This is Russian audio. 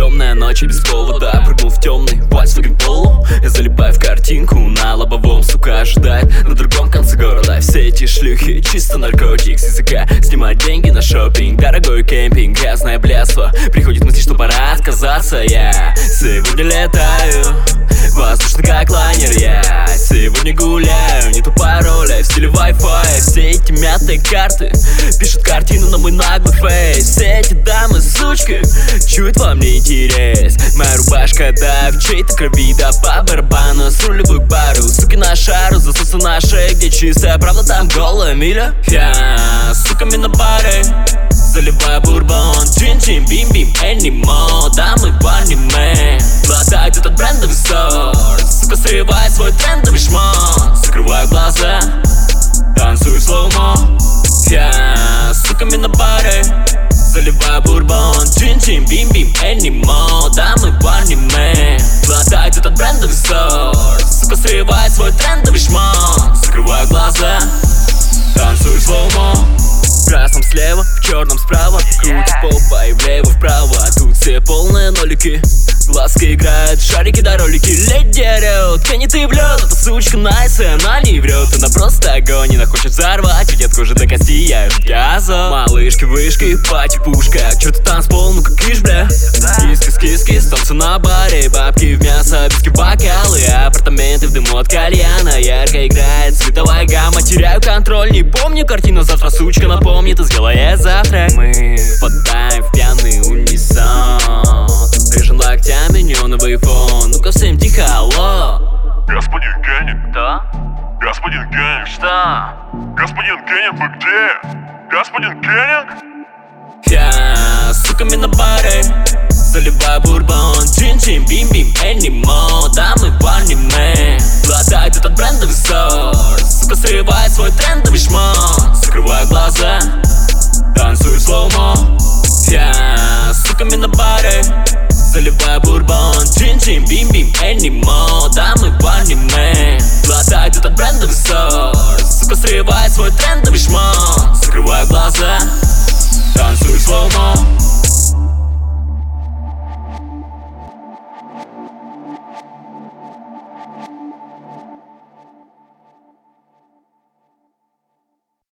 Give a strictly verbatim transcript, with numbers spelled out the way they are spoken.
Темная ночь и без повода прыгнул в темный Volkswagen Polo. Я залипаю в картинку на лобовом, сука, ожидает на другом конце города. Все эти шлюхи, чисто наркотик с языка. Снимать деньги на шопинг, дорогой кемпинг, грязное блядство. Приходит мысль, что пора отказаться. Я сегодня летаю воздушно, как лайнер. Я сегодня гуляю, нету пароля в стиле Wi-Fi. Все эти мятые карты пишут картину на мой наглый фейс. Все эти дамы, сучки, чуют во мне интерес. Моя рубашка, да, в чьей-то крови, да, по барабану с рулевой бару. Суки на шару, засуса на шее, где чистая правда, там голая миля. Я с суками на баре заливаю бурбон, чин-чин, бим-бим, anymore. Дамы в аниме глотают этот брендовый сорт. Сука, срывает свой трендовый шмот. Закрываю глаза, танцую слоумо. Я с суками на баре заливаю бурбон, чин-чин, бим-бим, anymore. Дамы в аниме глотают этот брендовый сорт. Сука, срывает свой трендовый шмот. Закрываю глаза, танцую слоумо. В красном слева, в черном справа, крутит попой влево-вправо. А тут все полные нолики, глазки играют, шарики да ролики. Леди орёт, тянет и в лёд. Эта сучка найс, и она не врет. Она просто огонь, она хочет взорвать. Ведет кожу до кости, я газа. Малышки, вышки, пати, пушка. Чё-то танцпол, ну как киш, бля. Кис-кис-кис-кис, танцы на баре. Бабки в мясо, биски, бокалы. Апартаменты в дыму от кальяна. Ярко играет цветовая гамма. Теряю контроль, не помню картину. Завтра сучка напомнит и сделает завтрак. Мы впадаем в пьяный унисон. Режем локтями неоновый фон. Ну-ка всем тихо, алло. Господин Кеннинг. Кто? Господин Кеннинг. Что? Господин Кеннинг, вы где? Господин Кеннинг? Я с суками на баре заливаю бурбон, чин-чин, бим-бим, anymore. Дамы в аниме глотают этот брендовый сорт. Сука, срывает свой трендовый шмот. Закрываю глаза, танцую слоумо. Я с суками на баре заливаю бурбон, чин-чин, бим-бим, anymore. Дамы в аниме глотают этот брендовый сорт. Сука, срывает свой трендовый шмот. Закрываю